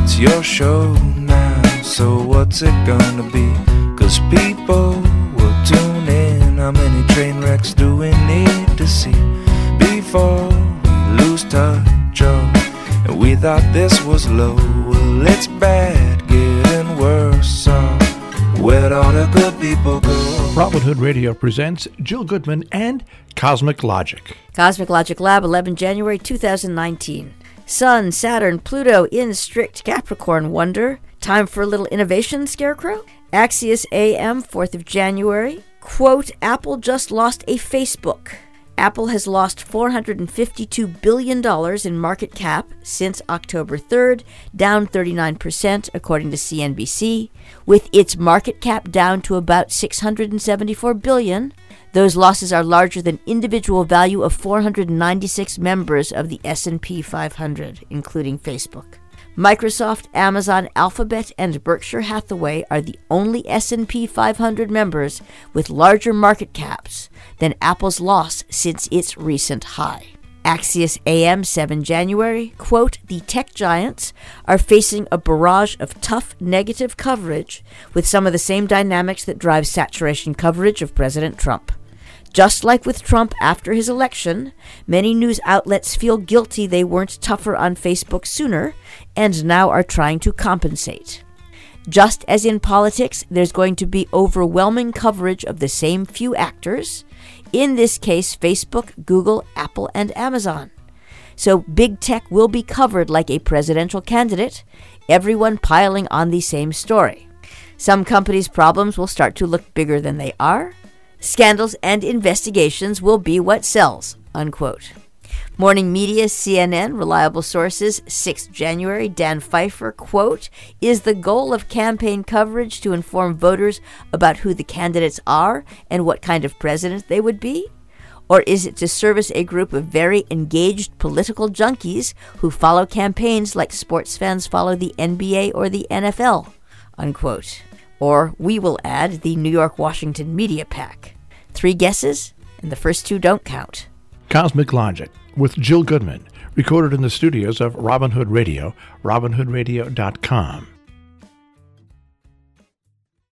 it's your show now, so what's it gonna be? 'Cause people will tune in. How many train wrecks do we need to see before we lose touch? Oh, and we thought this was low. Well, it's bad, getting worse. So where'd all the good people go? Robin Hood Radio presents Jill Goodman and Cosmic Logic. Cosmic Logic Lab, 11 January 2019. Sun, Saturn, Pluto in strict Capricorn wonder. Time for a little innovation, Scarecrow? Axios AM, 4th of January. Quote, Apple just lost a Facebook. Apple has lost $452 billion in market cap since October 3rd, down 39%, according to CNBC, with its market cap down to about $674 billion. Those losses are larger than individual value of 496 members of the S&P 500, including Facebook. Microsoft, Amazon, Alphabet, and Berkshire Hathaway are the only S&P 500 members with larger market caps than Apple's loss since its recent high. Axios AM, 7 January, quote, the tech giants are facing a barrage of tough negative coverage with some of the same dynamics that drive saturation coverage of President Trump. Just like with Trump after his election, many news outlets feel guilty they weren't tougher on Facebook sooner and now are trying to compensate. Just as in politics, there's going to be overwhelming coverage of the same few actors, in this case Facebook, Google, Apple, and Amazon. So big tech will be covered like a presidential candidate, everyone piling on the same story. Some companies' problems will start to look bigger than they are. Scandals and investigations will be what sells, unquote. Morning Media, CNN, reliable sources, 6th January, Dan Pfeiffer, quote, is the goal of campaign coverage to inform voters about who the candidates are and what kind of president they would be? Or is it to service a group of very engaged political junkies who follow campaigns like sports fans follow the NBA or the NFL, unquote? Or, we will add, the New York-Washington Media Pack. 3 guesses, and the first 2 don't count. Cosmic Logic with Jill Goodman, recorded in the studios of Robin Hood Radio, robinhoodradio.com.